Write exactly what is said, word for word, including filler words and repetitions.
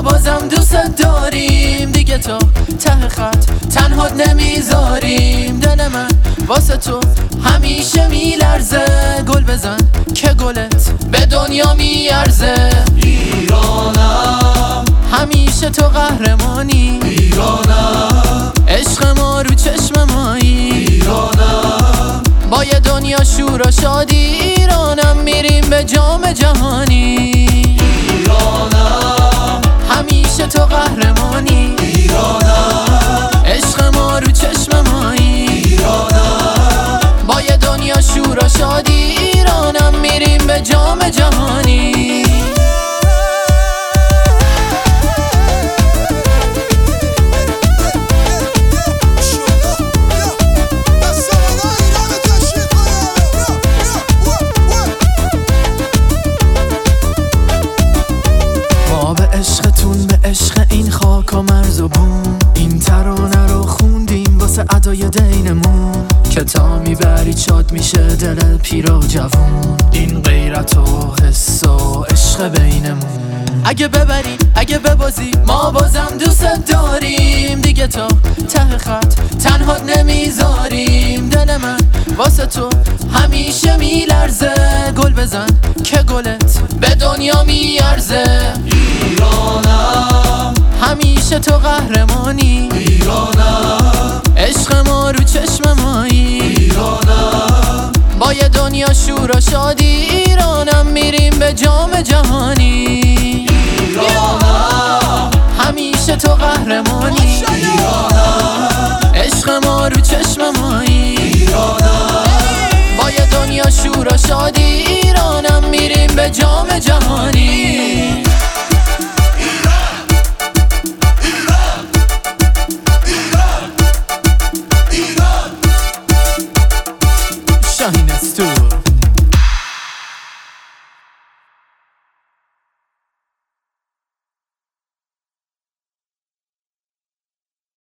بازم دوست داریم، دیگه تا ته خط تنها نمیذاریم. دل من واسه تو همیشه میلرزه، گل بزن که گلت به دنیا میارزه. ایرانم همیشه تو قهرمانی، ایرانم عشق ما رو چشم مایی، ایرانم با یه دنیا شور و شادی. ایرانم میریم به جام جهانی، ایرانم همیشه تو قهرمانی، ایرانم عشق ما رو چشم مایی، ایرانم با یه دنیا شور و شادی. ایرانم میریم به جام جهانی. عشقتون به عشق این خاک و مرز و بوم، این ترانه رو خوندیم واسه ادای دینمون، که تا میبرید شاد میشه دل پیر و جوون. این غیرت و حس و عشق بینمون، اگه ببری اگه ببازی ما بازم دوست داریم، دیگه تا ته خط تنها نمیذاریم. دل من واسه تو همیشه میلرزه، گل بزن که گلت به دنیا میارزه. ایرانم همیشه تو قهرمانی، ایرانم عشق ما رو چشم مایی، ایرانم با یه دنیا شور و شادی. ایرانم میریم به جام جهانی، ایرانم همیشه تو قهرمانی، ایرانم عشق ما رو چشم مایی، ایرانم با یه دنیا شور و شادی. ایرانم میریم به جام جهانی.